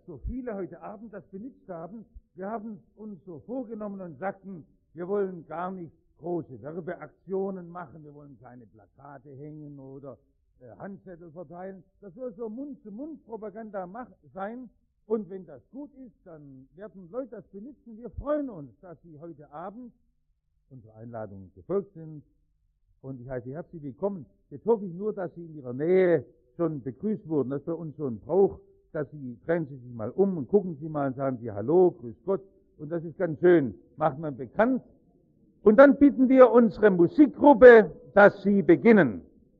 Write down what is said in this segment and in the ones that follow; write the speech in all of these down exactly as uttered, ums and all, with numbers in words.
so viele heute Abend das benutzt haben. Wir haben uns so vorgenommen und sagten, wir wollen gar nicht große Werbeaktionen machen, wir wollen kleine Plakate hängen oder äh, Handzettel verteilen. Das soll so Mund-zu-Mund-Propaganda sein. Und wenn das gut ist, dann werden Leute das benutzen. Wir freuen uns, dass Sie heute Abend unserer Einladung gefolgt sind. Und ich heiße Sie herzlich willkommen. Jetzt hoffe ich nur, dass Sie in Ihrer Nähe schon begrüßt wurden. Das ist bei uns so ein Brauch, dass Sie, drehen Sie sich mal um und gucken Sie mal und sagen Sie Hallo, grüß Gott. Und das ist ganz schön. Macht man bekannt. Und dann bitten wir unsere Musikgruppe, dass sie beginnen.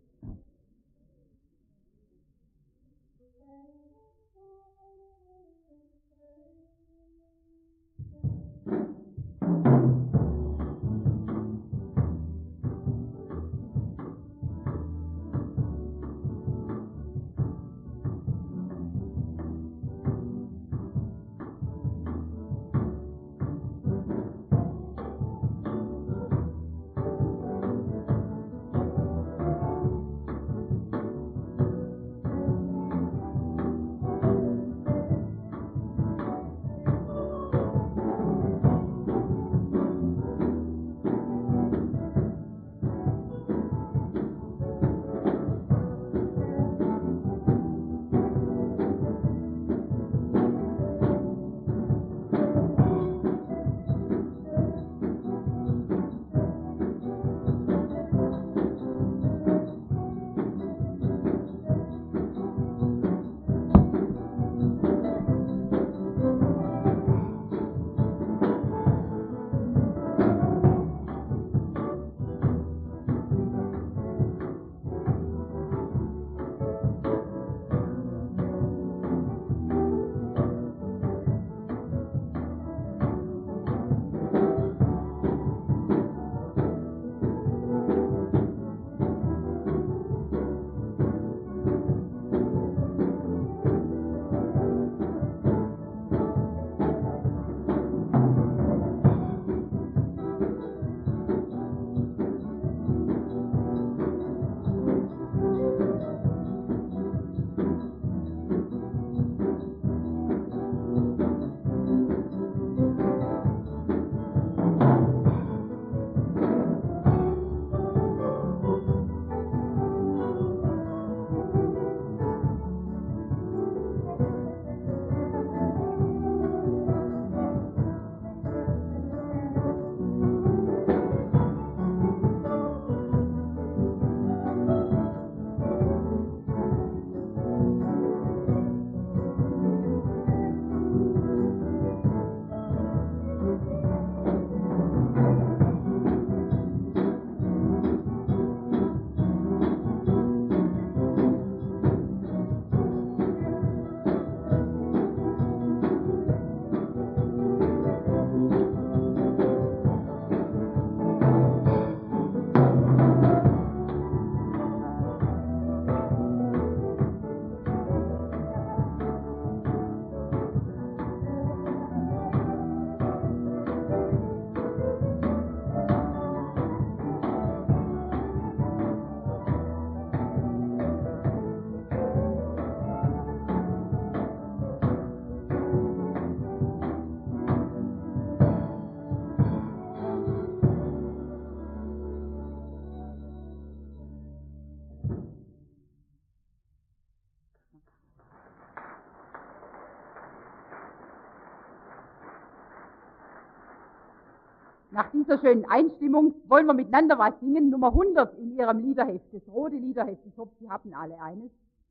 Nach dieser schönen Einstimmung wollen wir miteinander was singen. Nummer hundert in Ihrem Liederheft, das rote Liederheft. Ich hoffe, Sie haben alle eines.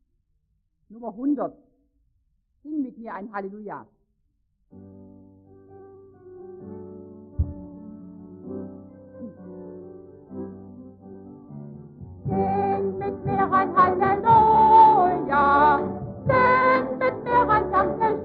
Nummer hundert. Sing mit mir ein Halleluja. Sing mit mir ein Halleluja. Sing mit mir ein Dankeschön.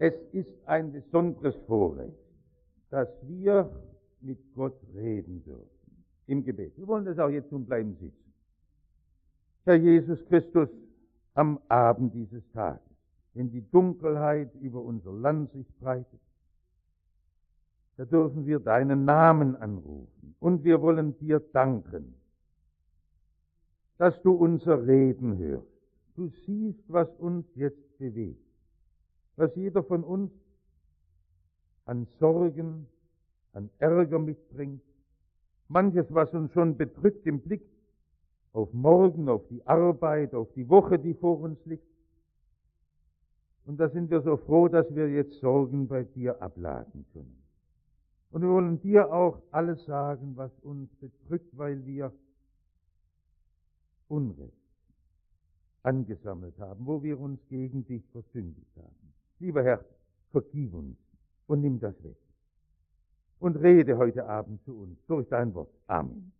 Es ist ein besonderes Vorrecht, dass wir mit Gott reden dürfen im Gebet. Wir wollen das auch jetzt tun, bleiben sitzen. Herr Jesus Christus, am Abend dieses Tages, wenn die Dunkelheit über unser Land sich breitet, da dürfen wir deinen Namen anrufen und wir wollen dir danken, dass du unser Reden hörst. Du siehst, was uns jetzt bewegt, was jeder von uns an Sorgen, an Ärger mitbringt, manches, was uns schon bedrückt im Blick auf morgen, auf die Arbeit, auf die Woche, die vor uns liegt. Und da sind wir so froh, dass wir jetzt Sorgen bei dir abladen können. Und wir wollen dir auch alles sagen, was uns bedrückt, weil wir Unrecht angesammelt haben, wo wir uns gegen dich versündigt haben. Lieber Herr, vergib uns und nimm das weg. Und rede heute Abend zu uns durch dein Wort. Amen.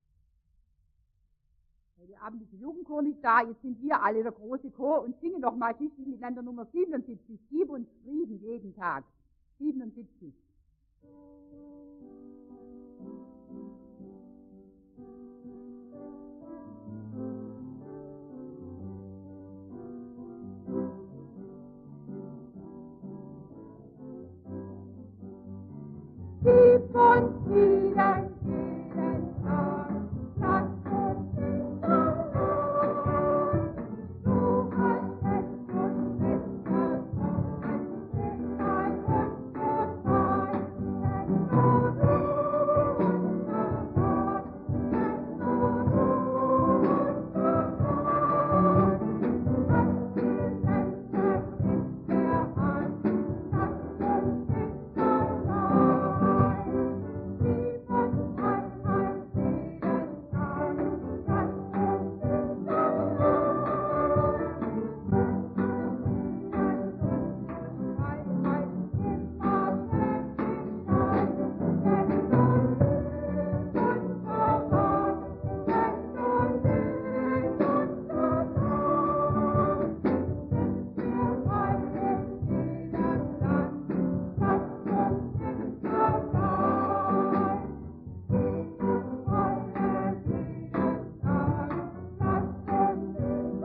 Heute Abend ist der Jugendchor nicht da, jetzt sind wir alle der große Chor und singen noch mal schließlich miteinander Nummer siebenundsiebzig. Gib uns Frieden jeden Tag. siebenundsiebzig. Gib uns Frieden jeden Tag, lass uns nicht allein. Du hast es uns mitgebracht, in dein Untersein. Denn nur du, unser Gott, denn nur du, unser Gott. Hast die Welt in der Hand, lass uns nicht allein. Gib uns Einheit jeden Tag, lass uns nicht allein. Freiheit immer mächtig sein, denn nur du, unser Gott, denn nur du, unser Gott. Wir weilen in jedem Land, lass uns nicht allein. Gib uns Freude jeden Tag, lass uns nicht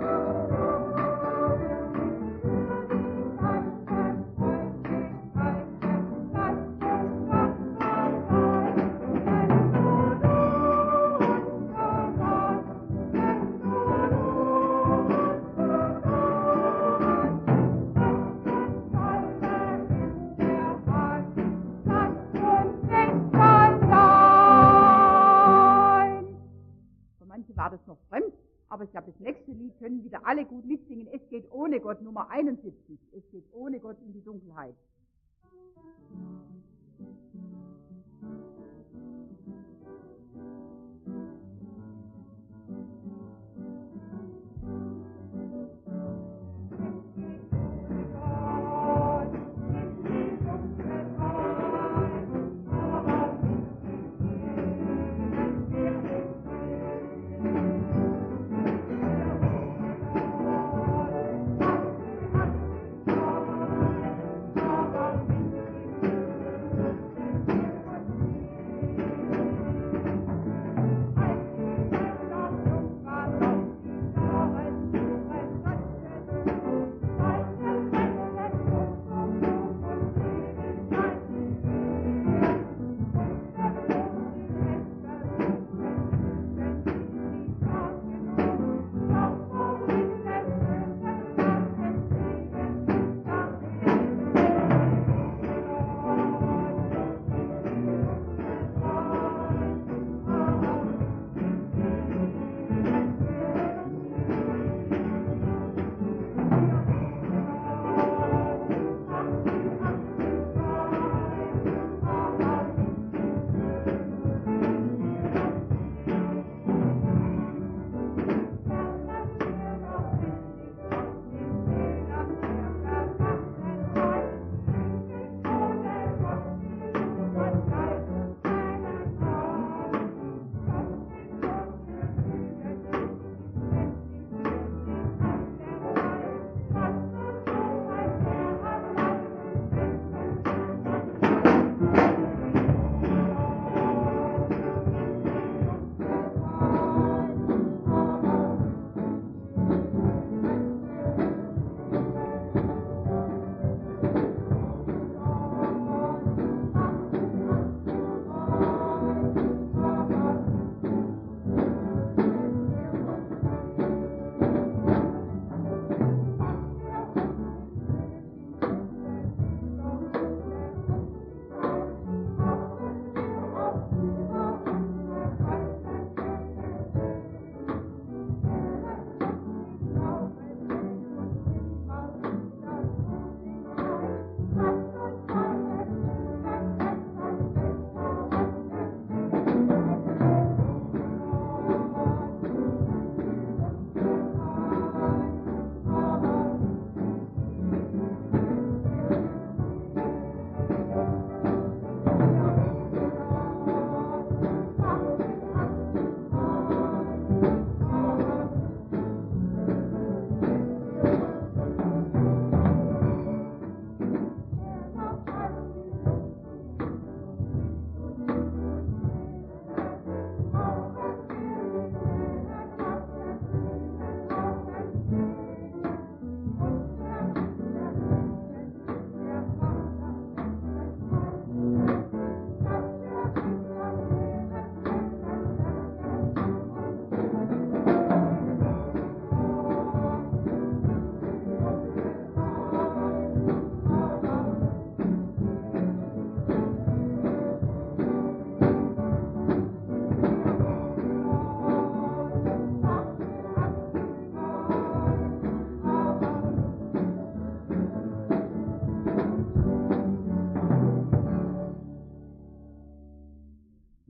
Für manche war das noch fremd, aber ich glaube, das nächste Lied können wieder alle gut mitsingen. Es geht ohne Gott, Nummer einundsiebzig. Es geht ohne Gott in die Dunkelheit.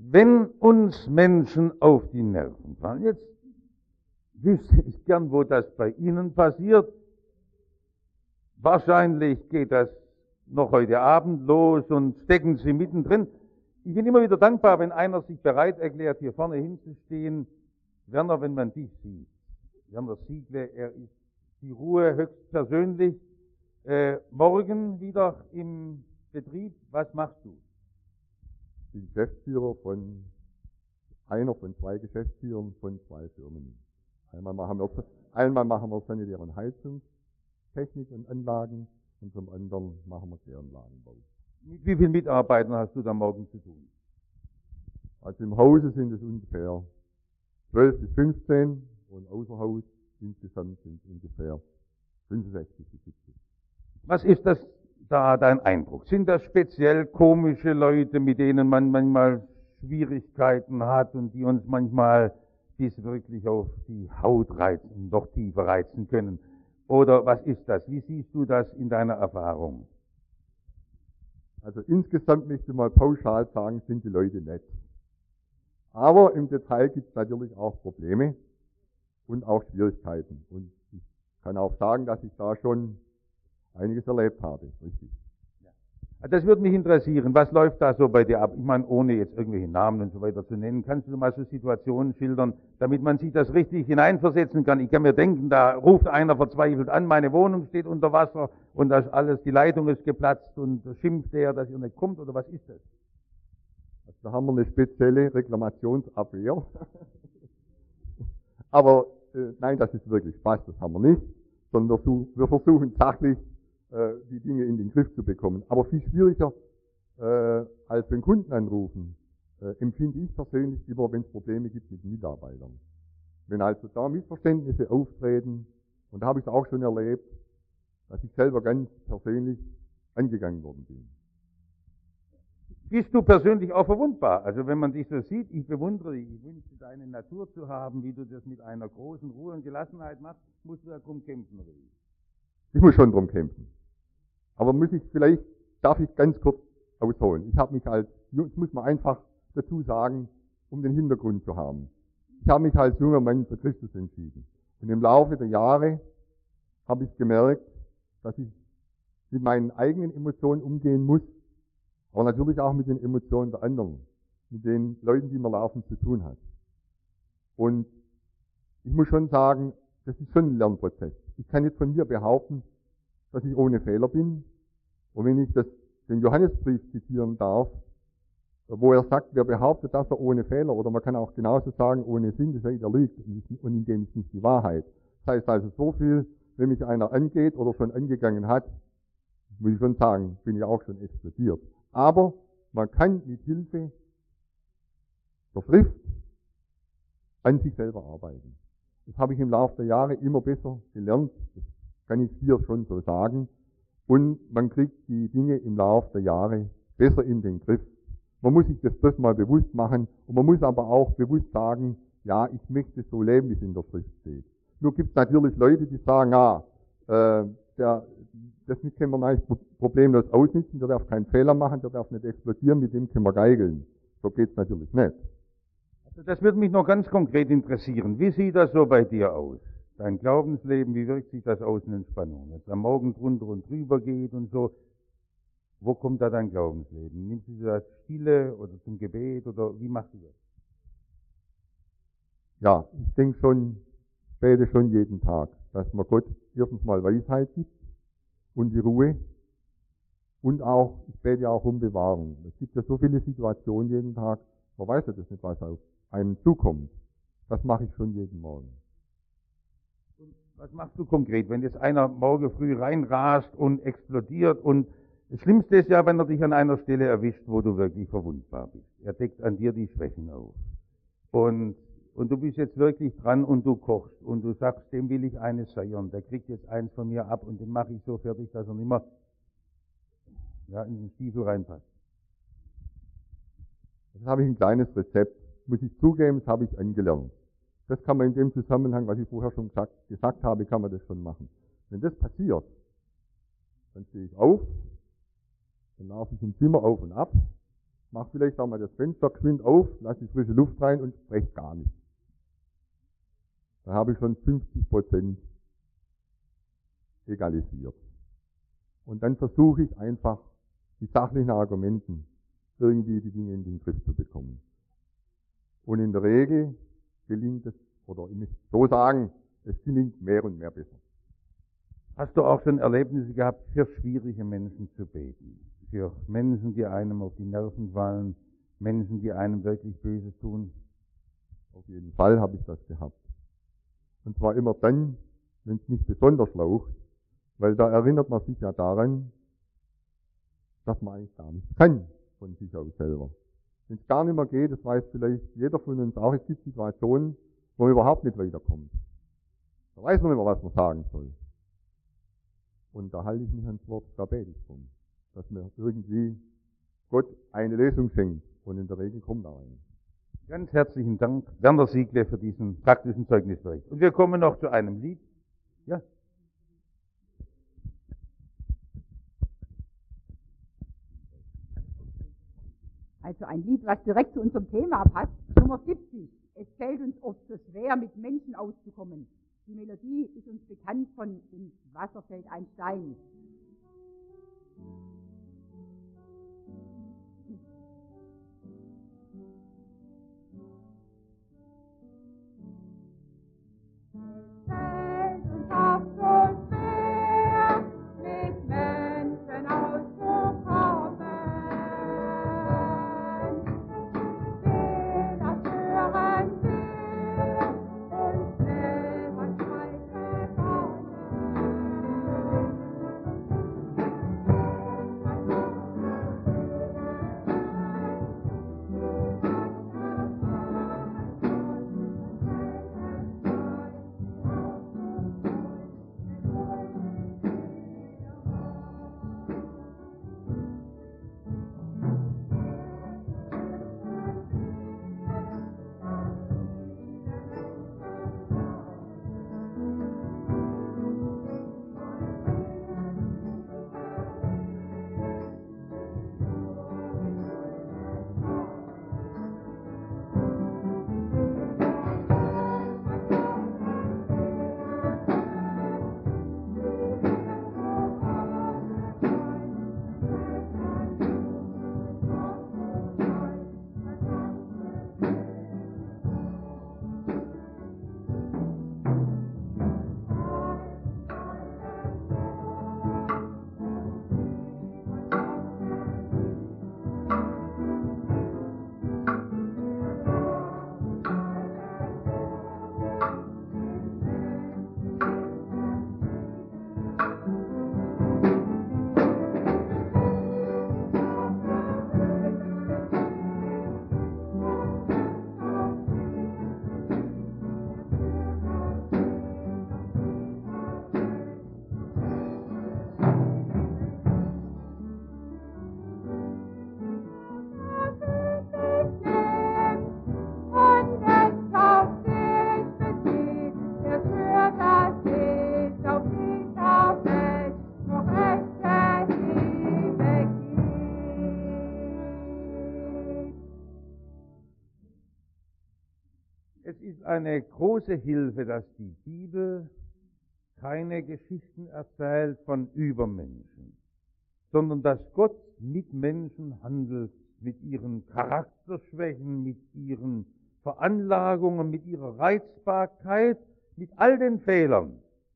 Wenn uns Menschen auf die Nerven fallen, jetzt wüsste ich gern, wo das bei Ihnen passiert. Wahrscheinlich geht das noch heute Abend los und stecken Sie mittendrin. Ich bin immer wieder dankbar, wenn einer sich bereit erklärt, hier vorne hinzustehen. Werner, wenn man dich sieht. Werner Siegle, er ist die Ruhe höchstpersönlich. Äh, morgen wieder im Betrieb. Was machst du? Ich bin Geschäftsführer von einer von zwei Geschäftsführern von zwei Firmen. Einmal machen wir, einmal machen wir sanitäre und Heizungstechnik und Anlagen und zum anderen machen wir Kläranlagenbau. Mit wie vielen Mitarbeitern hast du da morgen zu tun? Also im Hause sind es ungefähr zwölf bis fünfzehn und außer Haus insgesamt sind es ungefähr fünfundsechzig bis siebzig. Was ist das da dein Eindruck? Sind das speziell komische Leute, mit denen man manchmal Schwierigkeiten hat und die uns manchmal bis wirklich auf die Haut reizen, doch tiefer reizen können? Oder was ist das? Wie siehst du das in deiner Erfahrung? Also insgesamt möchte ich mal pauschal sagen, sind die Leute nett. Aber im Detail gibt es natürlich auch Probleme und auch Schwierigkeiten. Und ich kann auch sagen, dass ich da schon einiges erlebt habe. Richtig. Das würde mich interessieren. Was läuft da so bei dir ab? Ich meine, ohne jetzt irgendwelche Namen und so weiter zu nennen, kannst du mal so Situationen schildern, damit man sich das richtig hineinversetzen kann? Ich kann mir denken, da ruft einer verzweifelt an, meine Wohnung steht unter Wasser und das alles, die Leitung ist geplatzt und schimpft der, dass ihr nicht kommt, oder was ist das? Also da haben wir eine spezielle Reklamationsabwehr. Aber äh, nein, das ist wirklich Spaß, das haben wir nicht, sondern wir, wir versuchen sachlich die Dinge in den Griff zu bekommen. Aber viel schwieriger, äh, als wenn Kunden anrufen, äh, empfinde ich persönlich immer, wenn es Probleme gibt mit Mitarbeitern. Wenn also da Missverständnisse auftreten, und da habe ich es auch schon erlebt, dass ich selber ganz persönlich angegangen worden bin. Bist du persönlich auch verwundbar? Also wenn man dich so sieht, ich bewundere dich, ich wünsche deine Natur zu haben, wie du das mit einer großen Ruhe und Gelassenheit machst, musst du darum kämpfen, oder wie? Ich muss schon drum kämpfen. Aber muss ich vielleicht, darf ich ganz kurz ausholen. Ich habe mich als, das muss man einfach dazu sagen, um den Hintergrund zu haben. Ich habe mich als junger Mann für Christus entschieden. Und im Laufe der Jahre habe ich gemerkt, dass ich mit meinen eigenen Emotionen umgehen muss, aber natürlich auch mit den Emotionen der anderen, mit den Leuten, die man laufend zu tun hat. Und ich muss schon sagen, das ist schon ein Lernprozess. Ich kann jetzt von mir behaupten, dass ich ohne Fehler bin. Und wenn ich das, den Johannesbrief zitieren darf, wo er sagt, wer behauptet, dass er ohne Fehler, oder man kann auch genauso sagen, ohne Sünde sei, der lügt, und in dem ist nicht die Wahrheit. Das heißt also so viel, wenn mich einer angeht oder schon angegangen hat, muss ich schon sagen, bin ich auch schon explodiert. Aber man kann mit Hilfe der Schrift an sich selber arbeiten. Das habe ich im Laufe der Jahre immer besser gelernt. Das kann ich hier schon so sagen. Und man kriegt die Dinge im Laufe der Jahre besser in den Griff. Man muss sich das bloß mal bewusst machen. Und man muss aber auch bewusst sagen, ja, ich möchte so leben, wie es in der Schrift steht. Nur gibt es natürlich Leute, die sagen, ja, äh, der, das können wir eigentlich problemlos ausnutzen, der darf keinen Fehler machen, der darf nicht explodieren, mit dem können wir geigeln. So geht's natürlich nicht. Also das würde mich noch ganz konkret interessieren. Wie sieht das so bei dir aus? Dein Glaubensleben, wie wirkt sich das aus in den Spannungen? Wenn es am Morgen drunter und drüber geht und so, wo kommt da dein Glaubensleben? Nimmst du das Stille oder zum Gebet oder wie machst du das? Ja, ich denke schon, bete schon jeden Tag, dass man Gott erstens mal Weisheit gibt und die Ruhe und auch, ich bete auch um Bewahrung. Es gibt ja so viele Situationen jeden Tag, man weiß ja das nicht, was auf einem zukommt. Das mache ich schon jeden Morgen. Und was machst du konkret, wenn jetzt einer morgen früh reinrast und explodiert und das Schlimmste ist ja, wenn er dich an einer Stelle erwischt, wo du wirklich verwundbar bist. Er deckt an dir die Schwächen auf. Und, und du bist jetzt wirklich dran und du kochst und du sagst, dem will ich eines seiern. Der kriegt jetzt eins von mir ab und den mache ich so fertig, dass er nicht mehr ja, in den Stiefel reinpasst. Das habe ich ein kleines Rezept. Muss ich zugeben, das habe ich angelernt. Das kann man in dem Zusammenhang, was ich vorher schon gesagt, gesagt habe, kann man das schon machen. Wenn das passiert, dann stehe ich auf, dann laufe ich im Zimmer auf und ab Mach vielleicht auch mal das Fenster geschwind auf, lass die frische Luft rein und sprech gar nicht. Da habe ich schon fünfzig Prozent egalisiert. Und dann versuche ich einfach, mit sachlichen Argumenten irgendwie die Dinge in den Griff zu bekommen. Und in der Regel gelingt es, oder ich möchte so sagen, es gelingt mehr und mehr besser. Hast du auch schon Erlebnisse gehabt, für schwierige Menschen zu beten? Für Menschen, die einem auf die Nerven fallen, Menschen, die einem wirklich Böses tun? Auf jeden Fall habe ich das gehabt. Und zwar immer dann, wenn es mich besonders laucht, weil da erinnert man sich ja daran, dass man eigentlich gar nichts kann von sich aus selber. Wenn es gar nicht mehr geht, das weiß vielleicht jeder von uns auch, es gibt Situationen, wo man überhaupt nicht weiterkommt. Da weiß man nicht mehr, was man sagen soll. Und da halte ich mich ans Wort, da bete ich drum, dass mir irgendwie Gott eine Lösung schenkt. Und in der Regel kommt da eine. Ganz herzlichen Dank, Werner Siegle, für diesen praktischen Zeugnisbericht. Und wir kommen noch zu einem Lied. Ja. Also ein Lied, was direkt zu unserem Thema passt. Nummer siebzig. Es fällt uns oft so schwer, mit Menschen auszukommen. Die Melodie ist uns bekannt von Ins Wasser fällt ein Stein. Eine große Hilfe, dass die Bibel keine Geschichten erzählt von Übermenschen, sondern dass Gott mit Menschen handelt, mit ihren Charakterschwächen, mit ihren Veranlagungen, mit ihrer Reizbarkeit, mit all den Fehlern.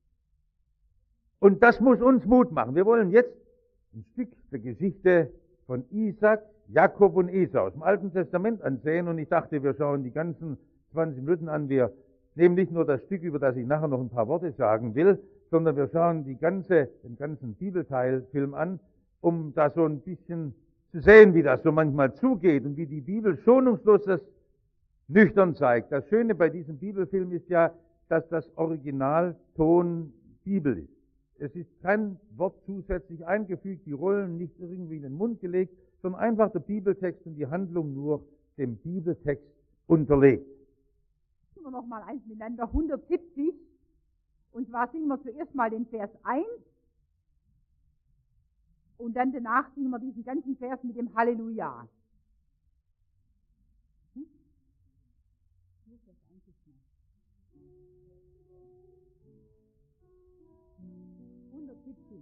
Und das muss uns Mut machen. Wir wollen jetzt ein Stück der Geschichte von Isaac, Jakob und Esau aus dem Alten Testament ansehen, und ich dachte, wir schauen die ganzen zwanzig Minuten an. Wir nehmen nicht nur das Stück, über das ich nachher noch ein paar Worte sagen will, sondern wir schauen die ganze, den ganzen Bibelteilfilm an, um da so ein bisschen zu sehen, wie das so manchmal zugeht und wie die Bibel schonungslos das nüchtern zeigt. Das Schöne bei diesem Bibelfilm ist ja, dass das Originalton Bibel ist. Es ist kein Wort zusätzlich eingefügt, die Rollen nicht irgendwie in den Mund gelegt, sondern einfach der Bibeltext und die Handlung nur dem Bibeltext unterlegt. Wir noch mal eins miteinander, hundertsiebzig, und zwar singen wir zuerst mal den Vers eins und dann danach singen wir diesen ganzen Vers mit dem Halleluja. Vers eins ist noch. hundertsiebzig.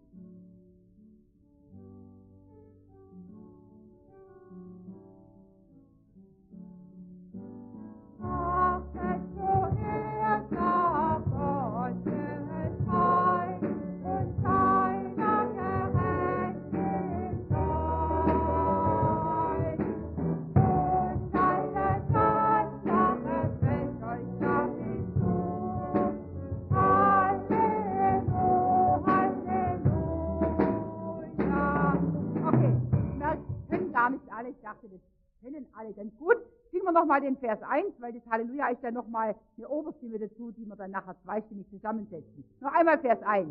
Ich dachte, das kennen alle ganz gut. Singen wir nochmal den Vers eins, weil das Halleluja ist ja nochmal eine Oberstimme dazu, die wir dann nachher zweistimmig zusammensetzen. Noch einmal Vers eins.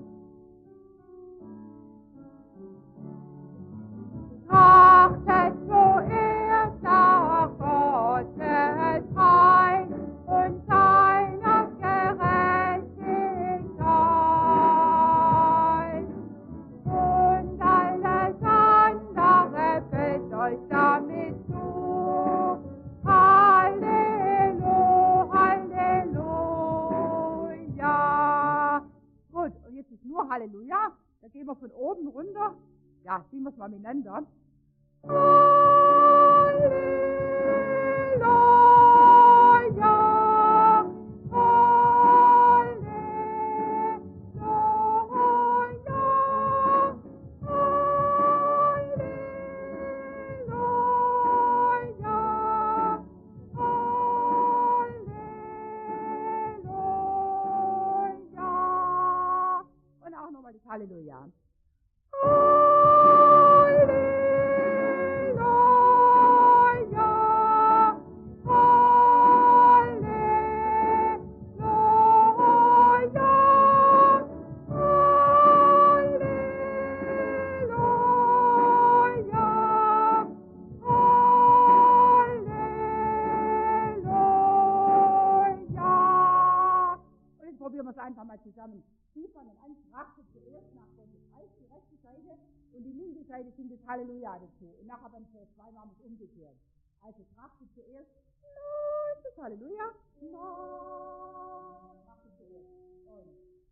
Trachtet zuerst nach Gottes Heil und seiner Gerechtigkeit. Und alles andere fällt euch damit zu. Halleluja, Halleluja. Gut, und jetzt ist nur Halleluja. Da gehen wir von oben runter. Ja, singen wir es mal miteinander. Halleluja, Halleluja, Halleluja. Und auch nochmal das Halleluja. Einfach mal zusammen. Sie fangen an, trachtet zuerst nach Gottes Reich, die rechte Seite, und die linke Seite singt das Halleluja dazu. Und nachher beim Vers zwei machen wir es umgekehrt. Also trachtet zuerst, nein, das Halleluja, nein, trachtet zuerst. Und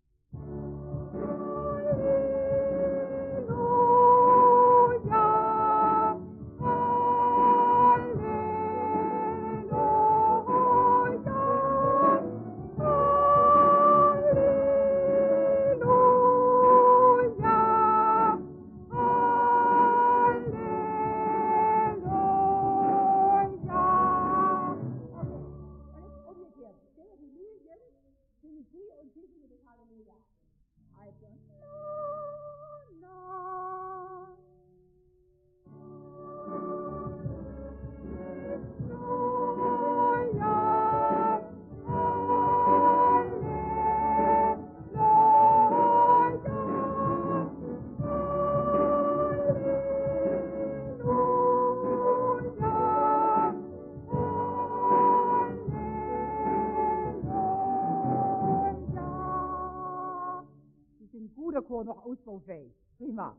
noch ausbaufähig. Prima.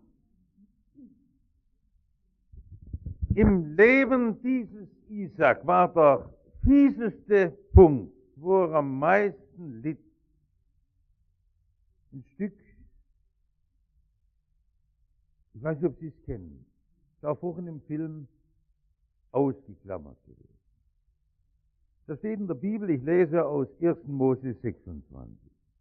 Im Leben dieses Isaak war der fieseste Punkt, wo er am meisten litt, ein Stück, ich weiß nicht, ob Sie es kennen, ist auch vorhin im Film ausgeklammert gewesen. Das steht in der Bibel, ich lese aus ersten Mose sechsundzwanzig.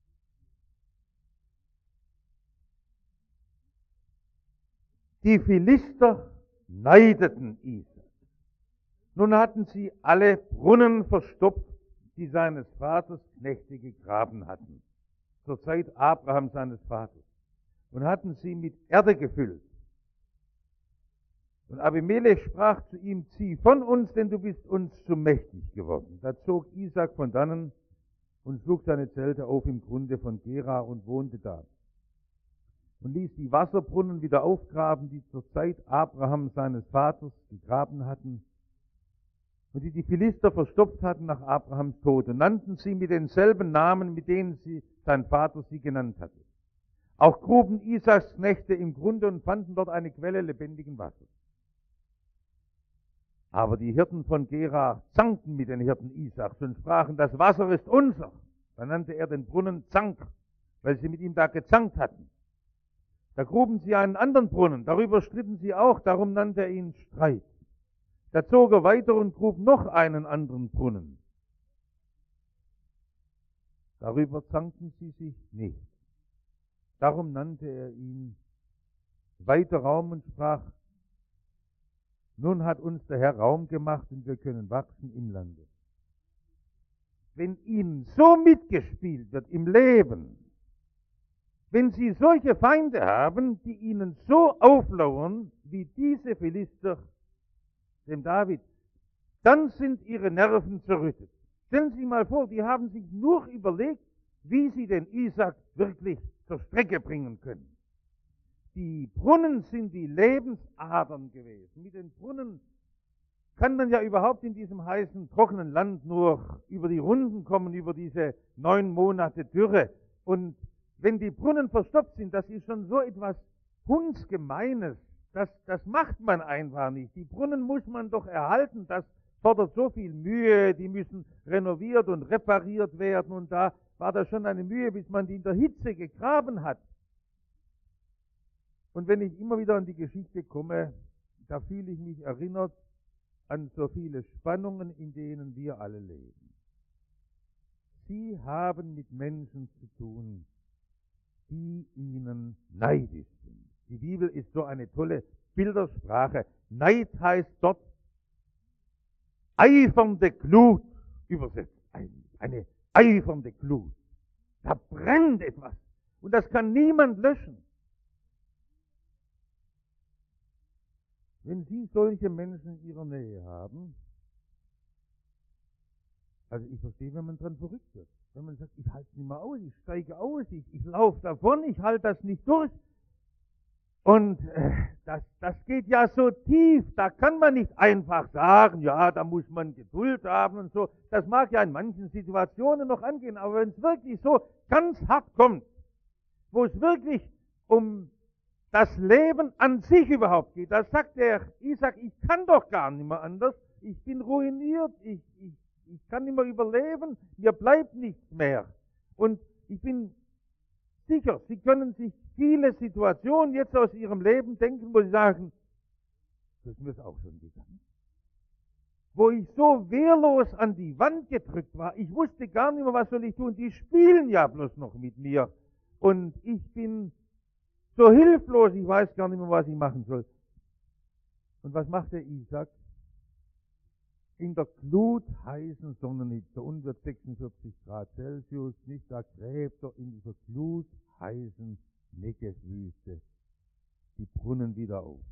Die Philister neideten Isaak. Nun hatten sie alle Brunnen verstopft, die seines Vaters Knechte gegraben hatten, zur Zeit Abraham seines Vaters, und hatten sie mit Erde gefüllt. Und Abimelech sprach zu ihm, zieh von uns, denn du bist uns zu mächtig geworden. Da zog Isaak von dannen und schlug seine Zelte auf im Grunde von Gerar und wohnte da. Und ließ die Wasserbrunnen wieder aufgraben, die zur Zeit Abraham seines Vaters gegraben hatten und die die Philister verstopft hatten nach Abrahams Tod, und nannten sie mit denselben Namen, mit denen sie sein Vater sie genannt hatte. Auch gruben Isaaks Knechte im Grunde und fanden dort eine Quelle lebendigen Wassers. Aber die Hirten von Gerar zankten mit den Hirten Isaaks und sprachen, das Wasser ist unser. Dann nannte er den Brunnen Zank, weil sie mit ihm da gezankt hatten. Da gruben sie einen anderen Brunnen, darüber stritten sie auch, darum nannte er ihn Streit. Da zog er weiter und grub noch einen anderen Brunnen. Darüber zankten sie sich nicht. Darum nannte er ihn weiter Raum und sprach, nun hat uns der Herr Raum gemacht und wir können wachsen im Lande. Wenn ihnen so mitgespielt wird im Leben, wenn sie solche Feinde haben, die ihnen so auflauern, wie diese Philister dem David, dann sind ihre Nerven zerrüttet. Stellen Sie sich mal vor, die haben sich nur überlegt, wie sie den Isaak wirklich zur Strecke bringen können. Die Brunnen sind die Lebensadern gewesen. Mit den Brunnen kann man ja überhaupt in diesem heißen, trockenen Land nur über die Runden kommen, über diese neun Monate Dürre. Und wenn die Brunnen verstopft sind, das ist schon so etwas Hundsgemeines. Das, das macht man einfach nicht. Die Brunnen muss man doch erhalten. Das fordert so viel Mühe. Die müssen renoviert und repariert werden. Und da war das schon eine Mühe, bis man die in der Hitze gegraben hat. Und wenn ich immer wieder an die Geschichte komme, da fühle ich mich erinnert an so viele Spannungen, in denen wir alle leben. Sie haben mit Menschen zu tun, die ihnen neidisch sind. Die Bibel ist so eine tolle Bildersprache. Neid heißt dort eifernde Glut übersetzt eigentlich. Eine eifernde Glut. Da brennt etwas. Und das kann niemand löschen. Wenn Sie solche Menschen in Ihrer Nähe haben, also ich verstehe, wenn man dran verrückt wird. Wenn man sagt, ich halte es nicht mehr aus, ich steige aus, ich, ich laufe davon, ich halte das nicht durch. Und äh, das, das geht ja so tief, da kann man nicht einfach sagen, ja, da muss man Geduld haben und so. Das mag ja in manchen Situationen noch angehen, aber wenn es wirklich so ganz hart kommt, wo es wirklich um das Leben an sich überhaupt geht, da sagt der Isaak, ich kann doch gar nicht mehr anders, ich bin ruiniert, ich, ich, ich kann nicht mehr überleben, mir bleibt nichts mehr. Und ich bin sicher, Sie können sich viele Situationen jetzt aus Ihrem Leben denken, wo Sie sagen, das ist mir auch schon gegangen. Wo ich so wehrlos an die Wand gedrückt war, ich wusste gar nicht mehr, was soll ich tun, die spielen ja bloß noch mit mir. Und ich bin so hilflos, ich weiß gar nicht mehr, was ich machen soll. Und was macht der Isaak? In der glutheißen Sonnenhitze, unter sechsundvierzig Grad Celsius, nicht, da gräbt er in dieser glutheißen Negev-Wüste die Brunnen wieder auf.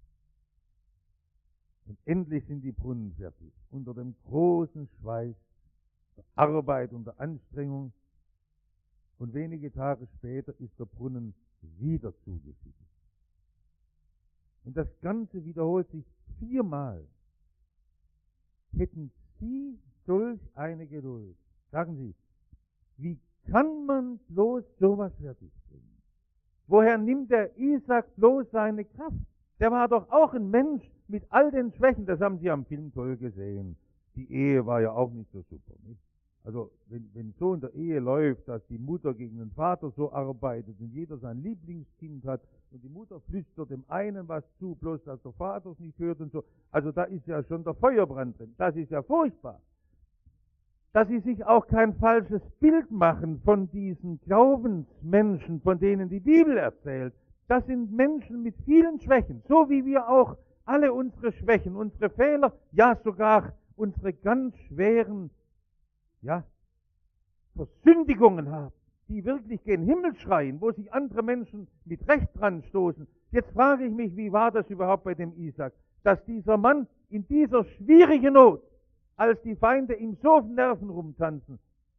Und endlich sind die Brunnen fertig. Unter dem großen Schweiß der Arbeit und der Anstrengung. Und wenige Tage später ist der Brunnen wieder zugeschüttet. Und das Ganze wiederholt sich viermal. Hätten Sie solch eine Geduld? Sagen Sie, wie kann man bloß sowas fertigbringen? Woher nimmt der Isaak bloß seine Kraft? Der war doch auch ein Mensch mit all den Schwächen. Das haben Sie am Film toll gesehen. Die Ehe war ja auch nicht so super, nicht? Also, wenn, wenn so in der Ehe läuft, dass die Mutter gegen den Vater so arbeitet und jeder sein Lieblingskind hat und die Mutter flüstert dem einen was zu, bloß dass der Vater es nicht hört und so. Also da ist ja schon der Feuerbrand drin. Das ist ja furchtbar. Dass sie sich auch kein falsches Bild machen von diesen Glaubensmenschen, von denen die Bibel erzählt. Das sind Menschen mit vielen Schwächen, so wie wir auch alle unsere Schwächen, unsere Fehler, ja sogar unsere ganz schweren ja, Versündigungen haben, die wirklich gen Himmel schreien, wo sich andere Menschen mit Recht dran stoßen. Jetzt frage ich mich, wie war das überhaupt bei dem Isaak, dass dieser Mann in dieser schwierigen Not, als die Feinde ihm so auf den Nerven rumtanzen,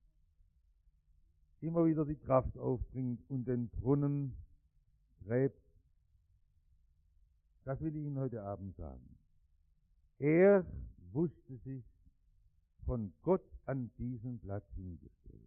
immer wieder die Kraft aufbringt und den Brunnen gräbt. Das will ich Ihnen heute Abend sagen. Er wusste sich von Gott an diesen Platz hingestellt.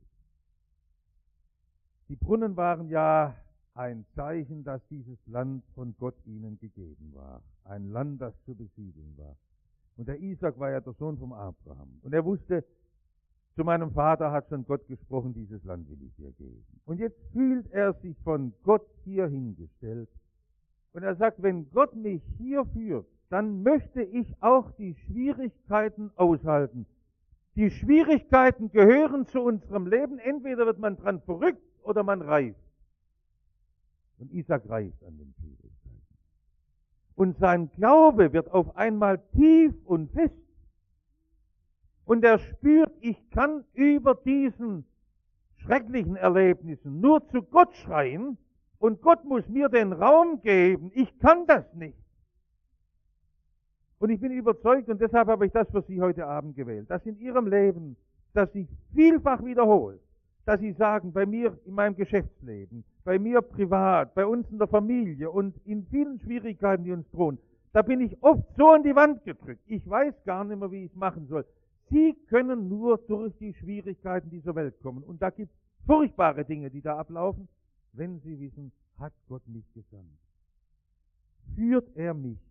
Die Brunnen waren ja ein Zeichen, dass dieses Land von Gott ihnen gegeben war. Ein Land, das zu besiedeln war. Und der Isaac war ja der Sohn vom Abraham. Und er wusste, zu meinem Vater hat schon Gott gesprochen, dieses Land will ich dir geben. Und jetzt fühlt er sich von Gott hier hingestellt. Und er sagt, wenn Gott mich hier führt, dann möchte ich auch die Schwierigkeiten aushalten. Die Schwierigkeiten gehören zu unserem Leben. Entweder wird man dran verrückt oder man reift. Und Isaac reift an den Schwierigkeiten. Und sein Glaube wird auf einmal tief und fest. Und er spürt, ich kann über diesen schrecklichen Erlebnissen nur zu Gott schreien und Gott muss mir den Raum geben. Ich kann das nicht. Und ich bin überzeugt, und deshalb habe ich das für Sie heute Abend gewählt, dass in Ihrem Leben, dass sich vielfach wiederholt, dass Sie sagen, bei mir in meinem Geschäftsleben, bei mir privat, bei uns in der Familie und in vielen Schwierigkeiten, die uns drohen, da bin ich oft so an die Wand gedrückt. Ich weiß gar nicht mehr, wie ich es machen soll. Sie können nur durch die Schwierigkeiten dieser Welt kommen. Und da gibt es furchtbare Dinge, die da ablaufen, wenn Sie wissen, hat Gott mich gesandt. Führt er mich?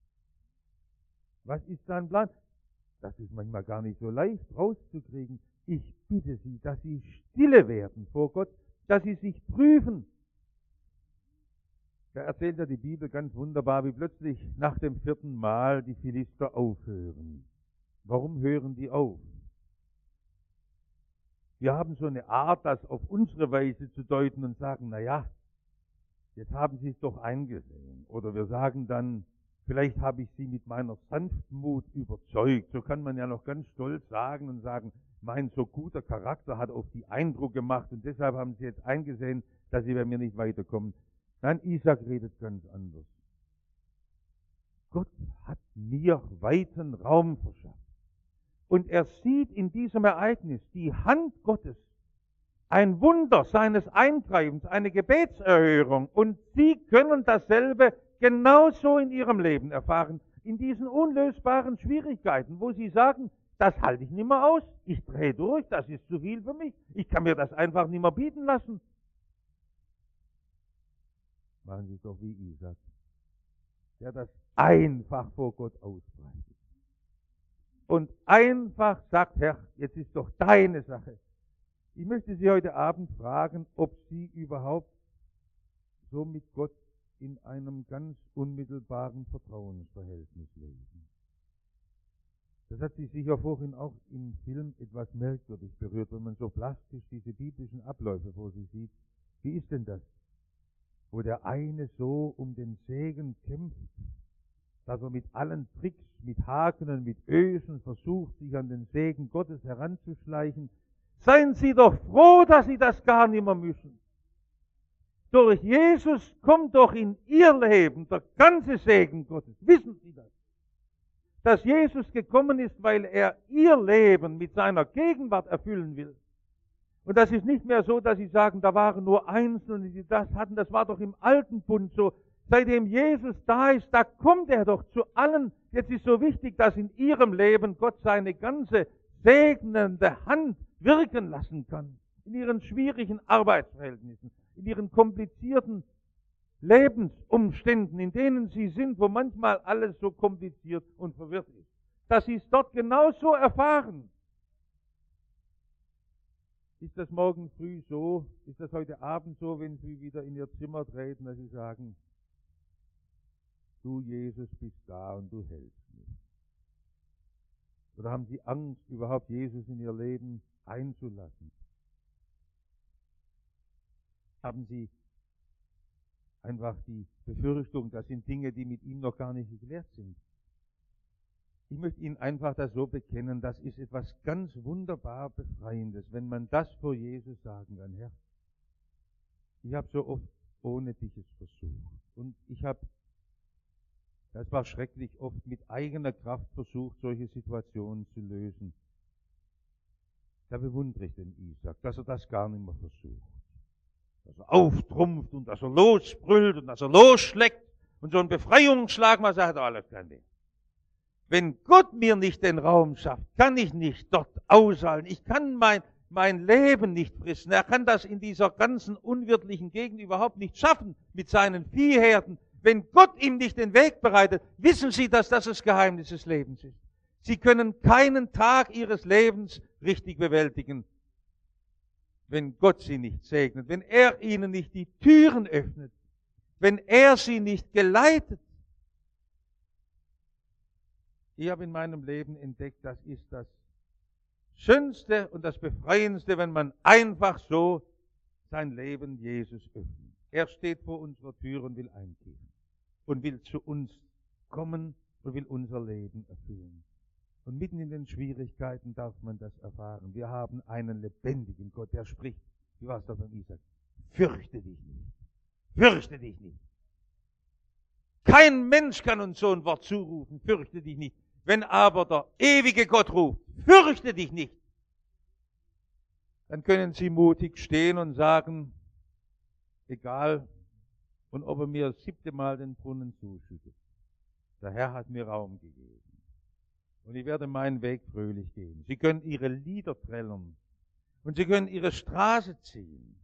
Was ist sein Plan? Das ist manchmal gar nicht so leicht rauszukriegen. Ich bitte Sie, dass Sie stille werden vor Gott, dass Sie sich prüfen. Da erzählt ja die Bibel ganz wunderbar, wie plötzlich nach dem vierten Mal die Philister aufhören. Warum hören die auf? Wir haben so eine Art, das auf unsere Weise zu deuten und sagen, na ja, jetzt haben Sie es doch eingesehen. Oder wir sagen dann, vielleicht habe ich Sie mit meiner Sanftmut überzeugt. So kann man ja noch ganz stolz sagen und sagen, mein so guter Charakter hat auf die Eindruck gemacht und deshalb haben Sie jetzt eingesehen, dass Sie bei mir nicht weiterkommen. Nein, Isaac redet ganz anders. Gott hat mir weiten Raum verschafft. Und er sieht in diesem Ereignis die Hand Gottes, ein Wunder seines Eingreifens, eine Gebetserhörung. Und Sie können dasselbe genauso in Ihrem Leben erfahren, in diesen unlösbaren Schwierigkeiten, wo Sie sagen, das halte ich nicht mehr aus, ich drehe durch, das ist zu viel für mich, ich kann mir das einfach nicht mehr bieten lassen. Machen Sie es doch wie Isaac, der das einfach vor Gott ausbreitet. Und einfach sagt, Herr, jetzt ist doch deine Sache. Ich möchte Sie heute Abend fragen, ob Sie überhaupt so mit Gott in einem ganz unmittelbaren Vertrauensverhältnis leben. Das hat Sie sicher vorhin auch im Film etwas merkwürdig berührt, wenn man so plastisch diese biblischen Abläufe vor sich sieht. Wie ist denn das? Wo der eine so um den Segen kämpft, dass er mit allen Tricks, mit Haken und mit Ösen versucht, sich an den Segen Gottes heranzuschleichen. Seien Sie doch froh, dass Sie das gar nicht mehr müssen. Durch Jesus kommt doch in Ihr Leben der ganze Segen Gottes. Wissen Sie das? Dass Jesus gekommen ist, weil er Ihr Leben mit seiner Gegenwart erfüllen will. Und das ist nicht mehr so, dass Sie sagen, da waren nur Einzelne, die das hatten. Das war doch im alten Bund so. Seitdem Jesus da ist, da kommt er doch zu allen. Jetzt ist so wichtig, dass in Ihrem Leben Gott seine ganze segnende Hand wirken lassen kann. In Ihren schwierigen Arbeitsverhältnissen, in Ihren komplizierten Lebensumständen, in denen Sie sind, wo manchmal alles so kompliziert und verwirrt ist. Dass Sie es dort genauso erfahren. Ist das morgen früh so? Ist das heute Abend so, wenn Sie wieder in Ihr Zimmer treten, dass Sie sagen, du Jesus bist da und du hältst mich? Oder haben Sie Angst, überhaupt Jesus in Ihr Leben einzulassen? Haben Sie einfach die Befürchtung, das sind Dinge, die mit ihm noch gar nicht geklärt sind? Ich möchte Ihnen einfach das so bekennen, das ist etwas ganz wunderbar Befreiendes, wenn man das vor Jesus sagen kann, Herr, ich habe so oft ohne dich es versucht. Und ich habe, das war schrecklich, oft mit eigener Kraft versucht, solche Situationen zu lösen. Da bewundere ich den Isaac, dass er das gar nicht mehr versucht. Dass er auftrumpft und dass er losbrüllt und dass er losschlägt und so einen Befreiungsschlag macht, sagt er alles kein Ding. Wenn Gott mir nicht den Raum schafft, kann ich nicht dort aushalten. Ich kann mein, mein Leben nicht fristen. Er kann das in dieser ganzen unwirtlichen Gegend überhaupt nicht schaffen mit seinen Viehherden. Wenn Gott ihm nicht den Weg bereitet, wissen Sie, dass das das Geheimnis des Lebens ist. Sie können keinen Tag ihres Lebens richtig bewältigen, wenn Gott sie nicht segnet, wenn er ihnen nicht die Türen öffnet, wenn er sie nicht geleitet. Ich habe in meinem Leben entdeckt, das ist das Schönste und das Befreiendste, wenn man einfach so sein Leben Jesus öffnet. Er steht vor unserer Tür und will einkehren und will zu uns kommen und will unser Leben erfüllen. Und mitten in den Schwierigkeiten darf man das erfahren. Wir haben einen lebendigen Gott, der spricht, wie war es doch beim Isaac, fürchte dich nicht, fürchte dich nicht. Kein Mensch kann uns so ein Wort zurufen, fürchte dich nicht. Wenn aber der ewige Gott ruft, fürchte dich nicht, dann können Sie mutig stehen und sagen, egal, und ob er mir das siebte Mal den Brunnen zuschüttet. Der Herr hat mir Raum gegeben. Und ich werde meinen Weg fröhlich gehen. Sie können Ihre Lieder trällern. Und Sie können Ihre Straße ziehen.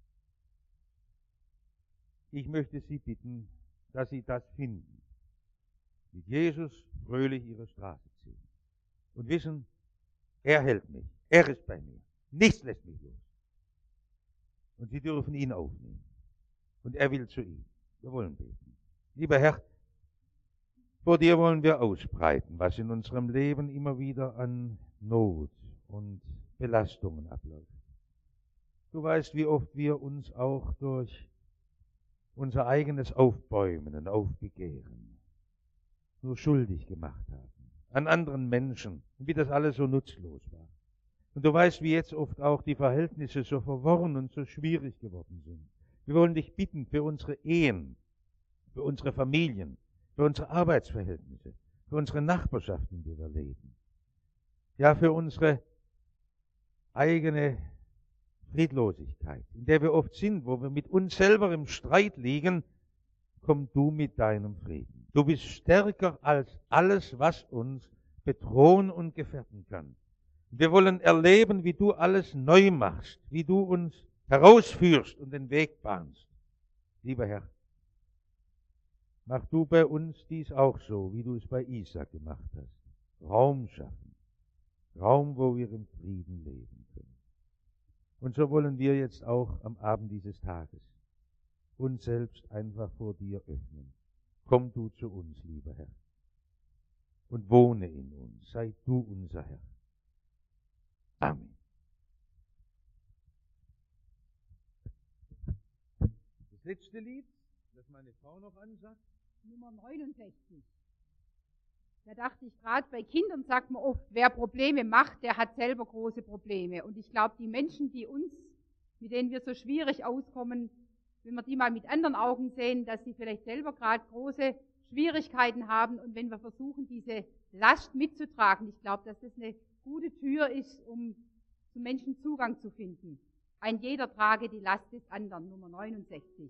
Ich möchte Sie bitten, dass Sie das finden. Mit Jesus fröhlich Ihre Straße ziehen. Und wissen, er hält mich. Er ist bei mir. Nichts lässt mich los. Und Sie dürfen ihn aufnehmen. Und er will zu Ihnen. Wir wollen beten. Lieber Herr, vor dir wollen wir ausbreiten, was in unserem Leben immer wieder an Not und Belastungen abläuft. Du weißt, wie oft wir uns auch durch unser eigenes Aufbäumen und Aufbegehren nur schuldig gemacht haben an anderen Menschen und wie das alles so nutzlos war. Und du weißt, wie jetzt oft auch die Verhältnisse so verworren und so schwierig geworden sind. Wir wollen dich bitten für unsere Ehen, für unsere Familien, für unsere Arbeitsverhältnisse, für unsere Nachbarschaft, in der wir leben. Ja, für unsere eigene Friedlosigkeit, in der wir oft sind, wo wir mit uns selber im Streit liegen, komm du mit deinem Frieden. Du bist stärker als alles, was uns bedrohen und gefährden kann. Wir wollen erleben, wie du alles neu machst, wie du uns herausführst und den Weg bahnst. Lieber Herr, mach du bei uns dies auch so, wie du es bei Isaac gemacht hast. Raum schaffen. Raum, wo wir im Frieden leben können. Und so wollen wir jetzt auch am Abend dieses Tages uns selbst einfach vor dir öffnen. Komm du zu uns, lieber Herr, und wohne in uns. Sei du unser Herr. Amen. Das letzte Lied, das meine Frau noch ansagt. Nummer neunundsechzig. Da dachte ich, gerade bei Kindern sagt man oft, wer Probleme macht, der hat selber große Probleme. Und ich glaube, die Menschen, die uns, mit denen wir so schwierig auskommen, wenn wir die mal mit anderen Augen sehen, dass sie vielleicht selber gerade große Schwierigkeiten haben und wenn wir versuchen, diese Last mitzutragen, ich glaube, dass das eine gute Tür ist, um zu Menschen Zugang zu finden. Ein jeder trage die Last des anderen, Nummer neunundsechzig.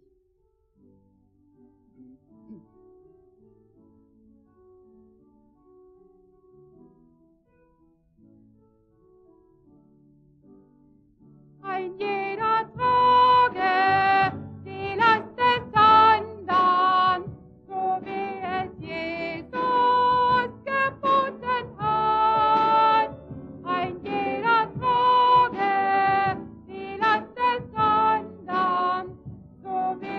Ein jeder trage die Last des anderen, so wie es Jesus geboten hat. Ein jeder trage die Last des anderen, so wie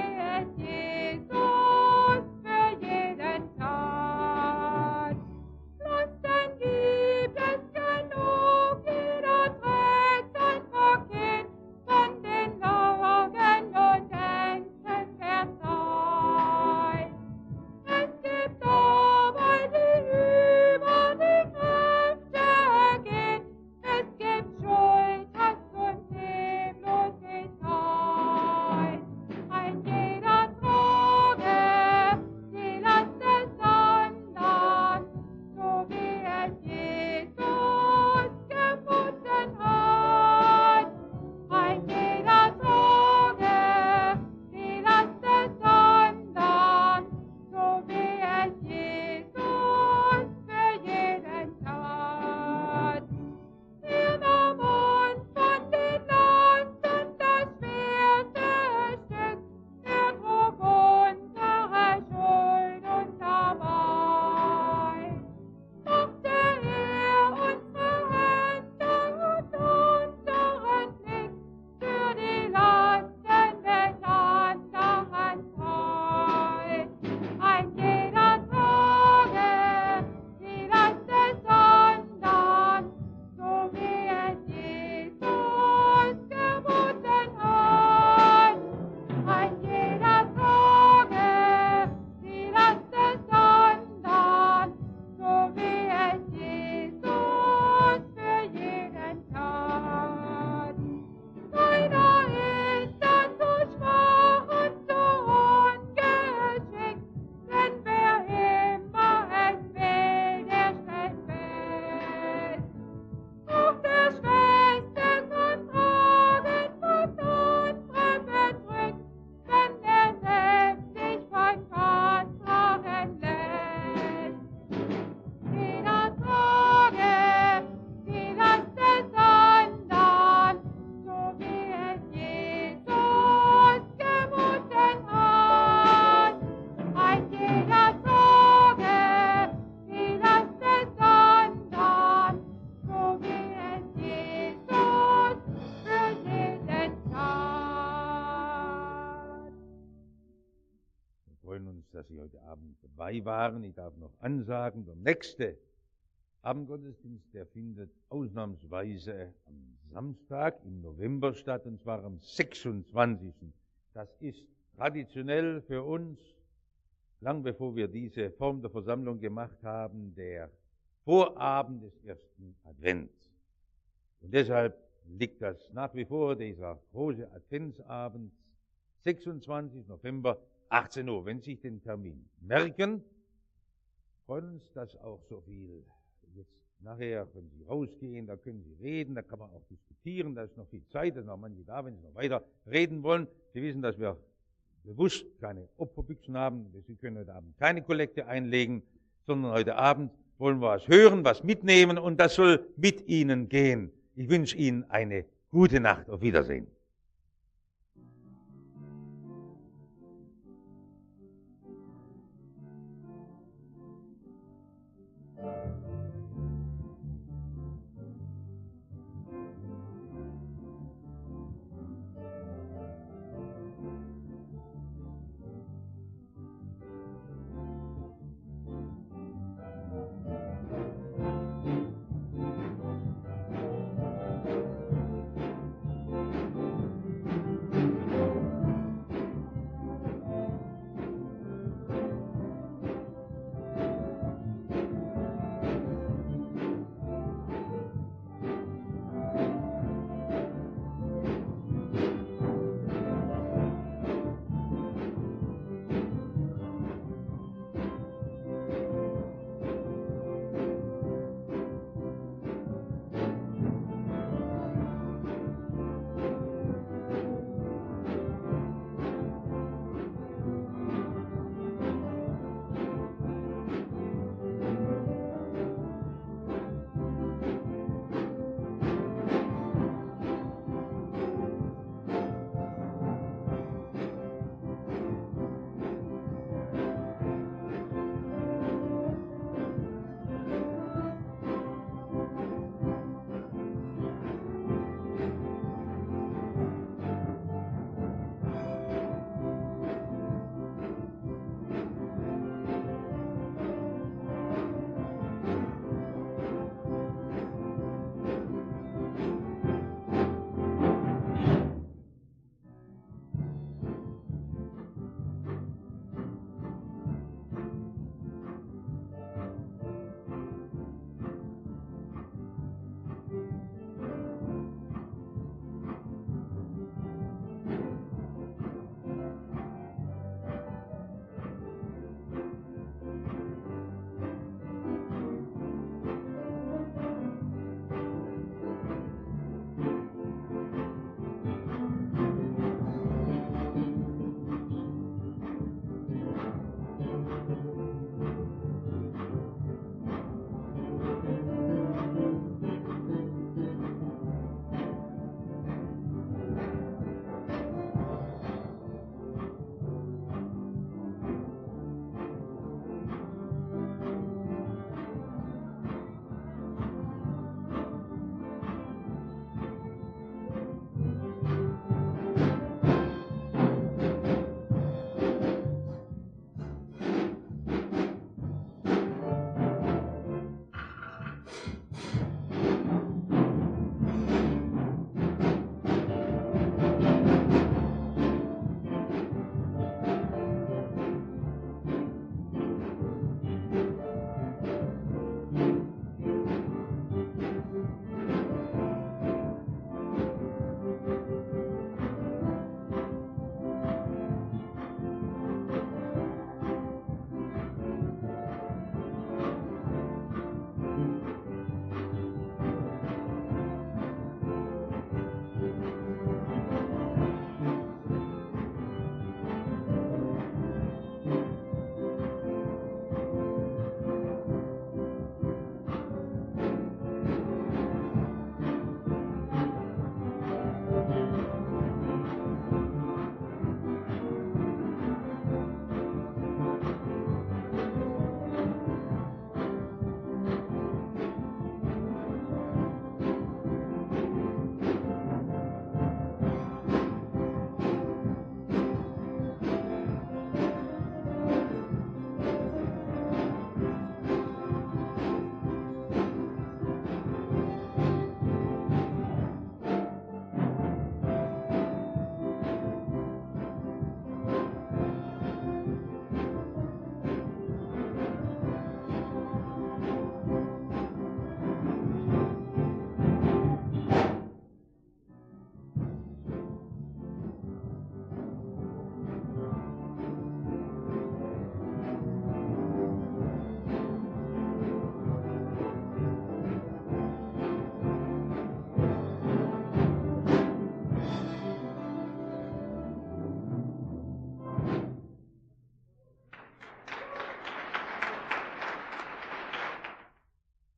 heute Abend dabei waren. Ich darf noch ansagen, der nächste Abendgottesdienst, der findet ausnahmsweise am Samstag im November statt, und zwar am sechsundzwanzigsten Das ist traditionell für uns, lang bevor wir diese Form der Versammlung gemacht haben, der Vorabend des ersten Advents. Und deshalb liegt das nach wie vor, dieser große Adventsabend, sechsundzwanzigsten November, achtzehn Uhr. Wenn Sie sich den Termin merken, freuen uns, dass auch so viel jetzt nachher, wenn Sie rausgehen, da können Sie reden, da kann man auch diskutieren, da ist noch viel Zeit, da sind noch manche da, wenn Sie noch weiter reden wollen. Sie wissen, dass wir bewusst keine Opferbüchsen haben, Sie können heute Abend keine Kollekte einlegen, sondern heute Abend wollen wir was hören, was mitnehmen, und das soll mit Ihnen gehen. Ich wünsche Ihnen eine gute Nacht. Auf Wiedersehen.